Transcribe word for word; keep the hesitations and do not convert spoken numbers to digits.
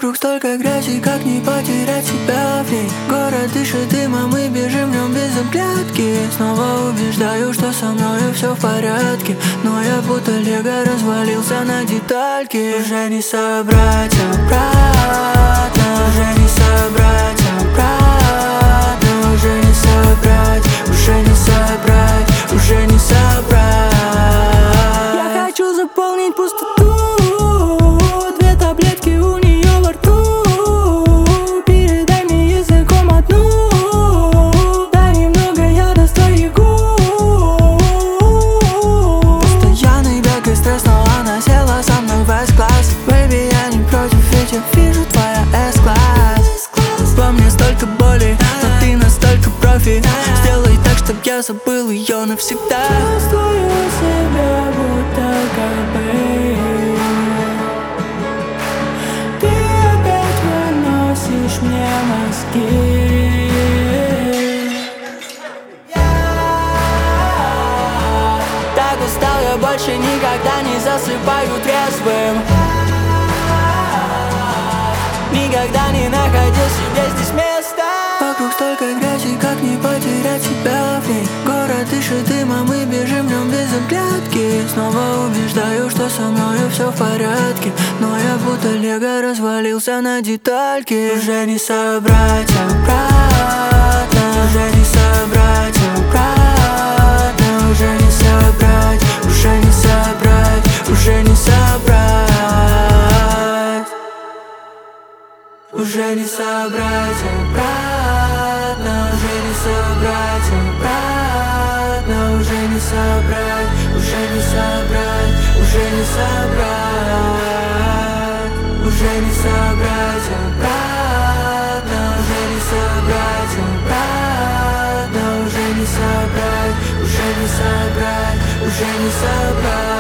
Вокруг столько грязи, как не потерять себя в ней. Город дышит дымом, мы бежим в нем без оглядки. Снова убеждаю, что со мною все в порядке, но я будто лего развалился на детальки. Уже не собрать обратно, уже не собрать обратно, уже не собрать, уже не собрать, уже не собрать. Я хочу заполнить пустоту. Две таблетки у нее во рту. Передай мне языком одну. Дай немного яда с твоих губ. Постоянный бег и стресс, но она села со мной в эс-класс. Бэйби, я не против, ведь я вижу твоя эс-класс. Во мне столько боли, но ты настолько профи. Сделай так, чтоб я забыл ее навсегда. Чувствую себя будто кобыль. Ты опять выносишь мне мозги. Так устал, я больше никогда не засыпаю трезвым. Никогда не находил себе здесь места. Вокруг столько грязи, как не потерять себя в ней. Город дышит дымом, мы бежим в нем без оглядки. Снова убеждаю, что со мною все в порядке, но я будто лего развалился на детальки. Уже не собрать обратно, уже не собрать обратно, уже не собрать, уже не собрать, уже не собрать. Уже не собрать обратно, уже не собрать обратно, уже не собрать, уже не собрать, уже не собрать. Уже не собрать обратно, уже не собрать обратно, уже не собрать, уже не собрать, уже не собрать.